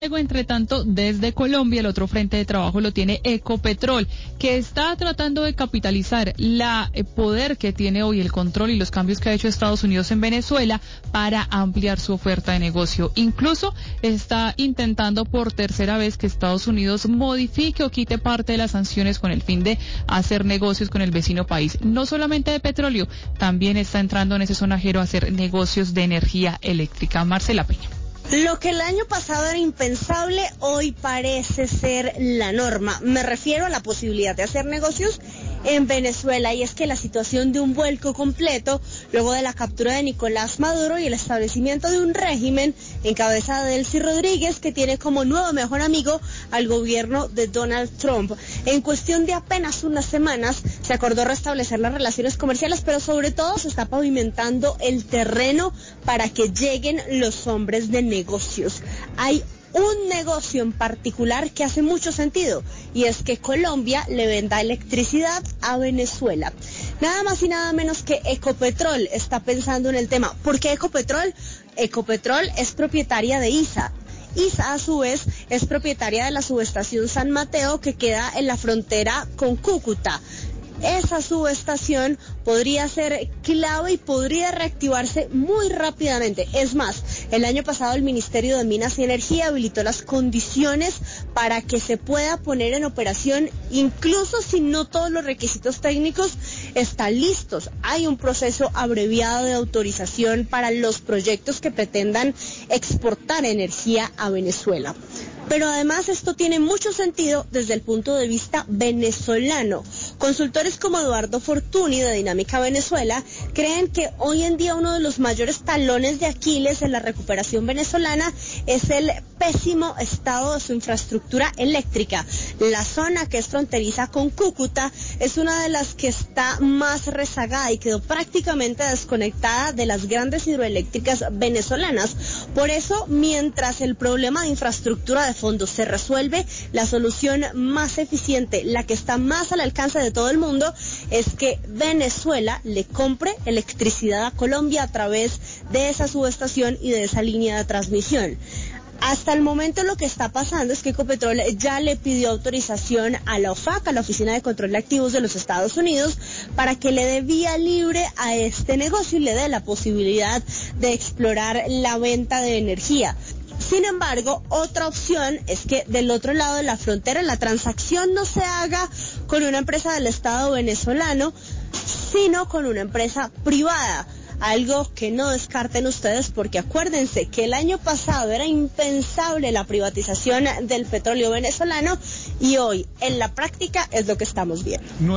Luego, entre tanto, desde Colombia, el otro frente de trabajo lo tiene Ecopetrol, que está tratando de capitalizar el poder que tiene hoy, el control y los cambios que ha hecho Estados Unidos en Venezuela para ampliar su oferta de negocio. Incluso está intentando por tercera vez que Estados Unidos modifique o quite parte de las sanciones con el fin de hacer negocios con el vecino país. No solamente de petróleo, también está entrando en ese sonajero a hacer negocios de energía eléctrica. Marcela Peña. Lo que el año pasado era impensable, hoy parece ser la norma. Me refiero a la posibilidad de hacer negocios en Venezuela, y es que la situación de un vuelco completo luego de la captura de Nicolás Maduro y el establecimiento de un régimen en cabeza de Delcy Rodríguez, que tiene como nuevo mejor amigo al gobierno de Donald Trump. En cuestión de apenas unas semanas se acordó restablecer las relaciones comerciales, pero sobre todo se está pavimentando el terreno para que lleguen los hombres de negocios. Hay un negocio en particular que hace mucho sentido, y es que Colombia le venda electricidad a Venezuela. Nada más y nada menos que Ecopetrol está pensando en el tema. ¿Por qué Ecopetrol? Ecopetrol es propietaria de ISA. ISA, a su vez, es propietaria de la subestación San Mateo, que queda en la frontera con Cúcuta. Esa subestación podría ser clave y podría reactivarse muy rápidamente. Es más, el año pasado el Ministerio de Minas y Energía habilitó las condiciones para que se pueda poner en operación, incluso si no todos los requisitos técnicos están listos. Hay un proceso abreviado de autorización para los proyectos que pretendan exportar energía a Venezuela. Pero además esto tiene mucho sentido desde el punto de vista venezolano. Consultores como Eduardo Fortuny de Dinámica Venezuela creen que hoy en día uno de los mayores talones de Aquiles en la recuperación venezolana es el pésimo estado de su infraestructura eléctrica. La zona, que es fronteriza con Cúcuta, es una de las que está más rezagada y quedó prácticamente desconectada de las grandes hidroeléctricas venezolanas. Por eso, mientras el problema de infraestructura de fondo se resuelve, la solución más eficiente, la que está más al alcance de todo el mundo, es que Venezuela le compre electricidad a Colombia a través de esa subestación y de esa línea de transmisión. Hasta el momento lo que está pasando es que Ecopetrol ya le pidió autorización a la OFAC, a la Oficina de Control de Activos de los Estados Unidos, para que le dé vía libre a este negocio y le dé la posibilidad de explorar la venta de energía. Sin embargo, otra opción es que del otro lado de la frontera la transacción no se haga con una empresa del Estado venezolano, sino con una empresa privada. Algo que no descarten ustedes, porque acuérdense que el año pasado era impensable la privatización del petróleo venezolano, y hoy en la práctica es lo que estamos viendo.